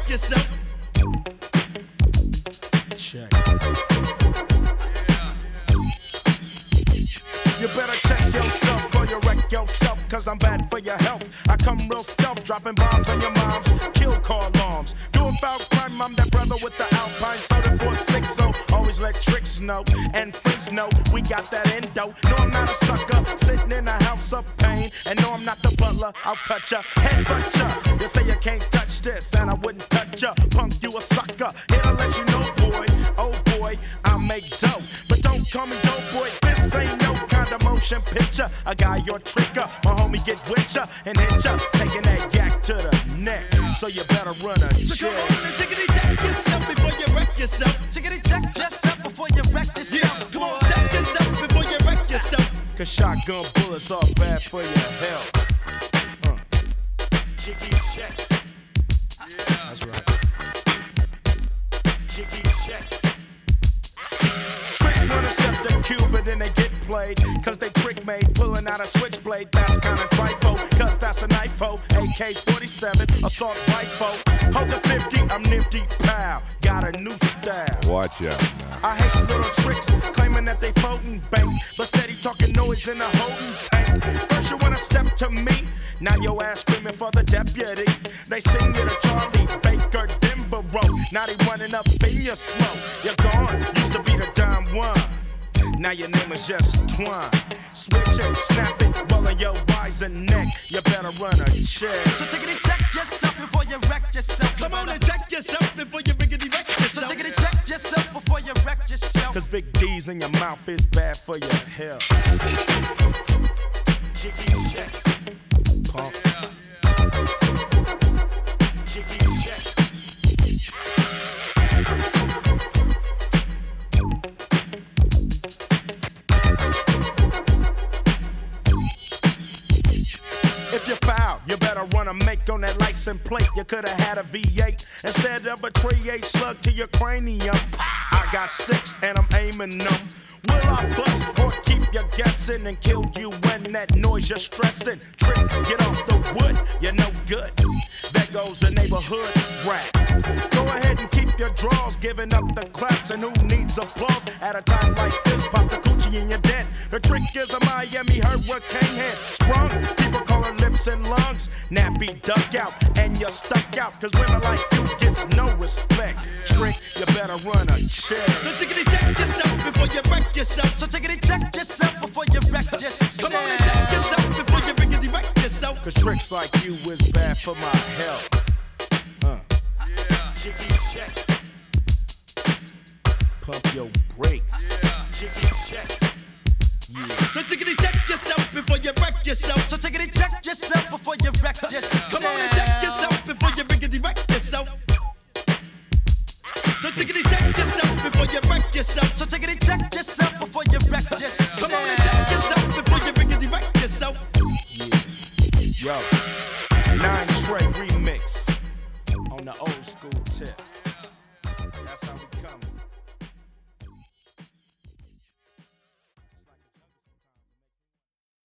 wreck yourself. Check. You better check yourself or you wreck yourself, cause I'm bad for your health. I come real stealth, dropping bombs on your moms, kill car alarms. Doing foul crime, I'm that brother with the Alpine soda 460. Always let tricks know and freaks know we got that endo. No, I'm not a sucker, sitting in a house of pain. And no, I'm not the butler, I'll cut ya, headbutt ya. You say you can't touch this, and I wouldn't touch ya. Punk, you a sucker, here to let you know, boy. Oh boy, I make dough, but don't call me dope boy. This ain't no kind of motion picture. A guy your tricker, my homie get with ya and hit ya, taking that yak to the neck. So you better run a check. So come on and tickety check yourself before you wreck yourself. Tickety check yourself before you wreck yourself. Yeah, come on, check yourself before you wreck yourself. Cause shotgun bullets are bad for your health. Jiggy check. Yeah, that's right. Jiggy check. Tricks wanna step the cube, but then they get played. Cause they trick made, pulling out a switchblade. That's kinda trifle, cause that's a knifo. AK-47, assault rifle. Hold the 50, I'm nifty, pal. Got a new style. Watch out now. I hate little tricks, claiming that they floating bank, but steady talking noise in the holding tank. First you wanna step to me, now your ass screaming for the deputy. They sing you to Charlie Baker Denborough. Now they running up in your slow. You're gone, used to be the dime one. Now your name is just Twine. Switch it, snap it, rolling your wiser neck. You better run a check. So tickety check yourself before you wreck yourself. Come on and check yourself before you riggedy wreck So yourself. tickety check yourself before you wreck yourself. Cause big D's in your mouth is bad for your health. Jiggy check. Pump. Jiggy check. If you foul, you better run a make on that license plate. You could've had a V8 instead of a .38 slug to your cranium. I got 6 and I'm aiming them. Will I bust or keep you guessing and kill you when that noise you're stressing? Trick, get off the wood, you're no good. There goes the neighborhood rap. Go ahead and keep your draws, giving up the claps. And who needs applause at a time like this? Pop the coochie in your dent. The trick is a Miami hurricane head. Sprung, people call her lips and lungs. Nappy duck out, and you're stuck out. Cause women like you gets no respect. Trick, you better run a check. So tickety check yourself before you wreck yourself. So tickety check yourself before you wreck yourself. Come on and check yourself before you riggedy wreck yourself. Cause tricks like you is bad for my health. Jiggy check. Pump your brakes. Jiggy check. So tickety check yourself before you wreck yourself. So tickety check yourself before you wreck yourself. Come on and check yourself before you riggedy wreck yourself. So tickety check yourself before you wreck yourself. So tickety check yourself before you wreck yourself. Come on and check yourself before you riggedy wreck yourself. Yo, 9 Trey remix on the old school tip.